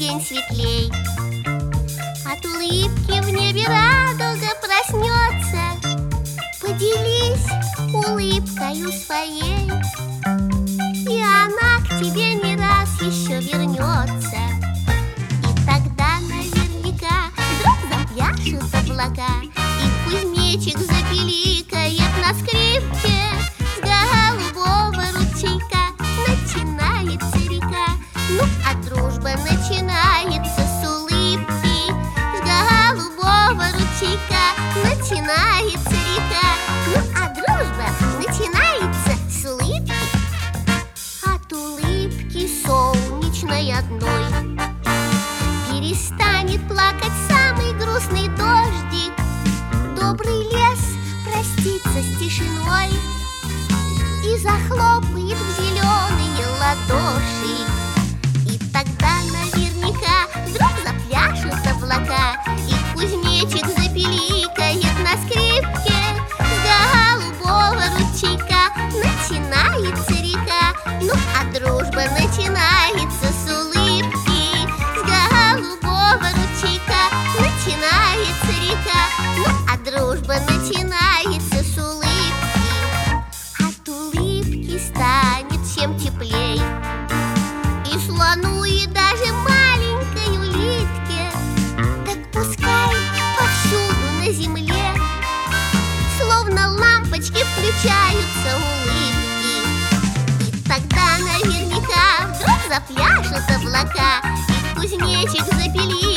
день светлей. От улыбки в небе радуга проснется. Поделись улыбкою своей, и она к тебе не раз еще вернется. И тогда наверняка вдруг запляшут облака, и кузнечик запиликает на скрипке. С голубого ручейка начинается река. Ну, а дружба начинается с улыбки. С голубого ручейка начинается река. Ну, а дружба начинается с улыбки. От улыбки солнечной одной перестанет плакать самый грустный дождик. Добрый лес простится с тишиной и захлопает в зеленые ладоши. И тогда наверняка вдруг запляшут облака, и кузнечик запиликает на скрипке. С голубого ручейка начинается река. Ну, а дружба начинается с улыбки. С голубого ручейка начинается река. Ну, а дружба начинается с улыбки. От улыбки станет всем теплей, и слону, и даже маленькой улитке. Так пускай повсюду на земле словно лампочки включаются улыбки. И тогда наверняка вдруг запляшут облака, и кузнечик запилит